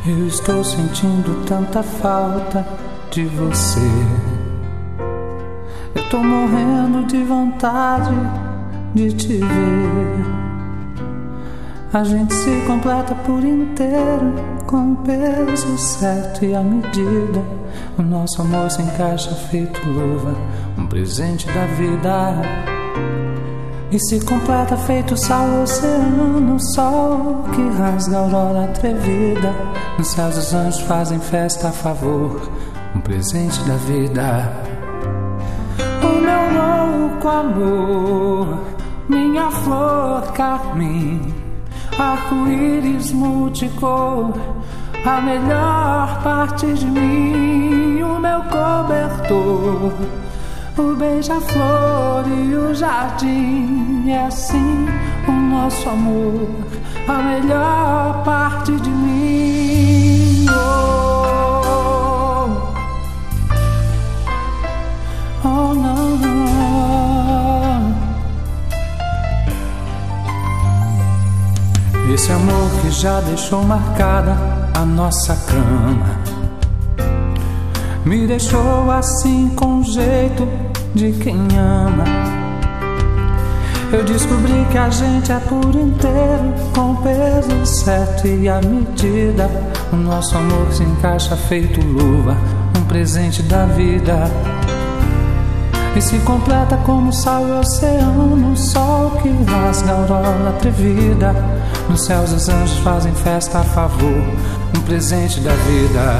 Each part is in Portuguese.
Eu estou sentindo tanta falta de você. Eu tô morrendo de vontade de te ver. A gente se completa por inteiro, com o peso certo e a medida. O nosso amor se encaixa feito luva, um presente da vida. E se completa feito sal, oceano, sol que rasga a aurora atrevida. Nos céus os anjos fazem festa a favor, um presente da vida. O meu louco amor, minha flor carmim, arco-íris multicor, a melhor parte de mim. O meu cobertor, o beija-flor e o jardim. É assim o nosso amor, a melhor parte de mim. Oh, oh não, não. Esse amor que já deixou marcada a nossa cama, me deixou assim com jeito de quem ama. Eu descobri que a gente é por inteiro, com o peso certo e a medida. O nosso amor se encaixa feito luva, um presente da vida. E se completa como sal e oceano, o sol que rasga a aurora atrevida. Nos céus os anjos fazem festa a favor, um presente da vida.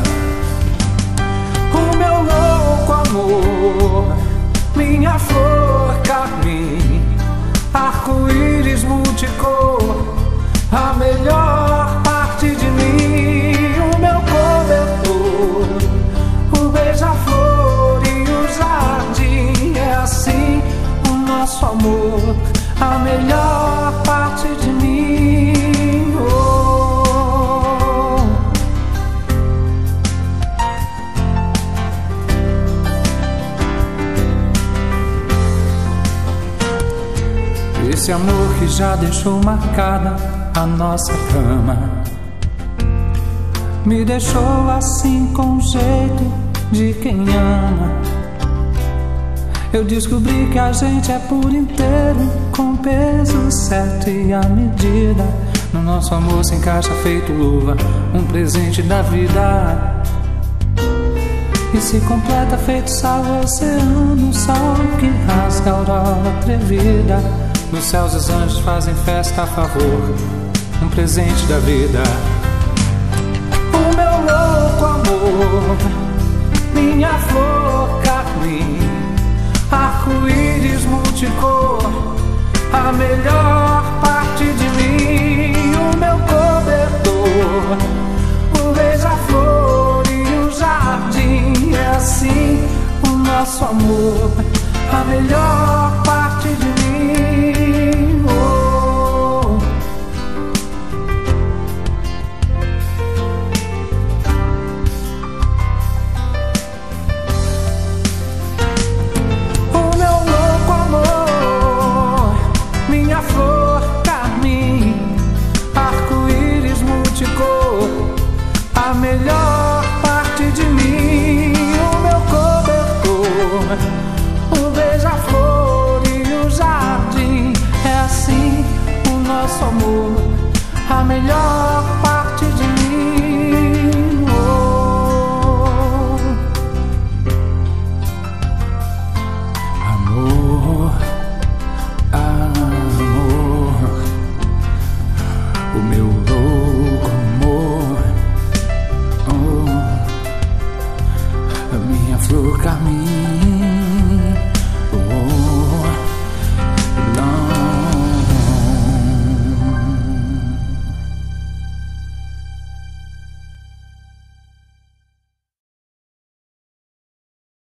O meu louco amor, minha flor carmim, arco-íris multicor, a melhor parte de mim. O meu cobertor, o beija-flor e o jardim. É assim o nosso amor, a melhor parte de mim. Esse amor que já deixou marcada a nossa cama, me deixou assim com jeito de quem ama. Eu descobri que a gente é por inteiro, com o peso certo e a medida. No nosso amor se encaixa feito luva, um presente da vida. E se completa feito sal, oceano, sol que rasga a aurora atrevida. Nos céus os anjos fazem festa a favor, um presente da vida. O meu louco amor, minha flor carmim, arco-íris multicor, a melhor parte de mim. O meu cobertor, o beija-flor e o jardim. É assim o nosso amor, a melhor